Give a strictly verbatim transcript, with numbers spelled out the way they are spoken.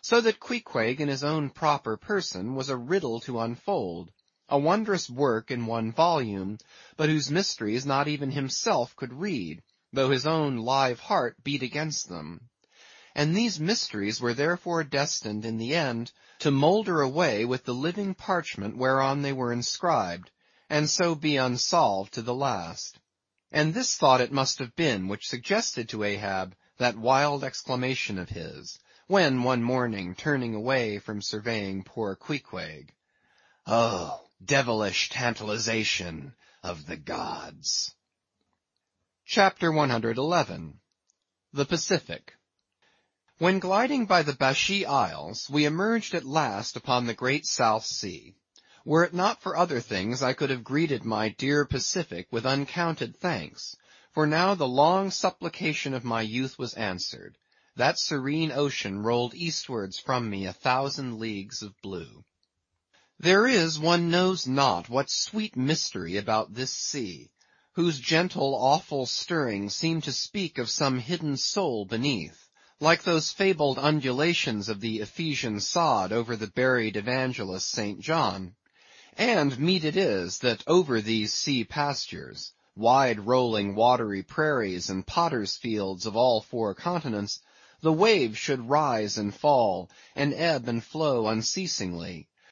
So that Queequeg in his own proper person was a riddle to unfold, a wondrous work in one volume, but whose mysteries not even himself could read, though his own live heart beat against them. And these mysteries were therefore destined in the end to moulder away with the living parchment whereon they were inscribed, and so be unsolved to the last. And this thought it must have been which suggested to Ahab that wild exclamation of his, when one morning turning away from surveying poor Queequeg, "Oh, devilish tantalization of the gods!" Chapter one hundred eleven. The Pacific. When gliding by the Bashee Isles, we emerged at last upon the great South Sea. Were it not for other things, I could have greeted my dear Pacific with uncounted thanks, for now the long supplication of my youth was answered. That serene ocean rolled eastwards from me a thousand leagues of blue. There is, one knows not what sweet mystery about this sea, whose gentle, awful stirrings seem to speak of some hidden soul beneath, like those fabled undulations of the Ephesian sod over the buried evangelist Saint John. And meet it is, that over these sea pastures, wide rolling watery prairies and potter's fields of all four continents, the waves should rise and fall, and ebb and flow unceasingly,